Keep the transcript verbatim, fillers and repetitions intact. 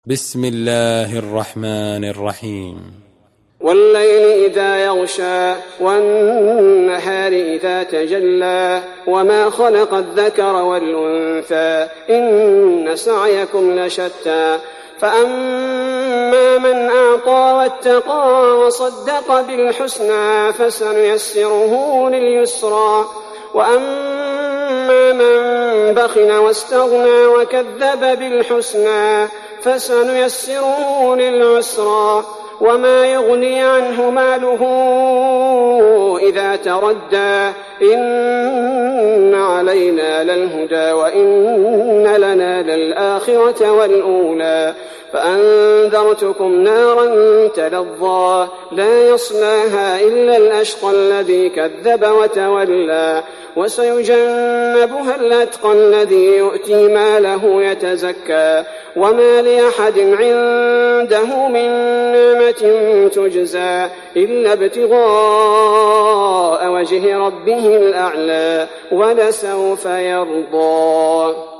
بسم الله الرحمن الرحيم. والليل إذا يغشى والنهار إذا تجلى وما خلق الذكر والأنثى إن سعيكم لشتى فأما من أعطى واتقى وصدق بالحسنى فسنيسره لليسرى وأما من بخل واستغنى وكذب بالحسنى فسنيسره للعسرى وما يغني عنه ماله إذا تردى إن علينا للهدى وإن لنا للآخرة والأولى فأنذرتكم نارا تلظى لا يصلاها إلا الأشقى الذي كذب وتولى وسيجنبها الأتقى الذي يؤتي ماله يتزكى وما لأحد عنده من نعمة تجزى إلا ابتغاء وجه ربه الأعلى ولسوف يرضى.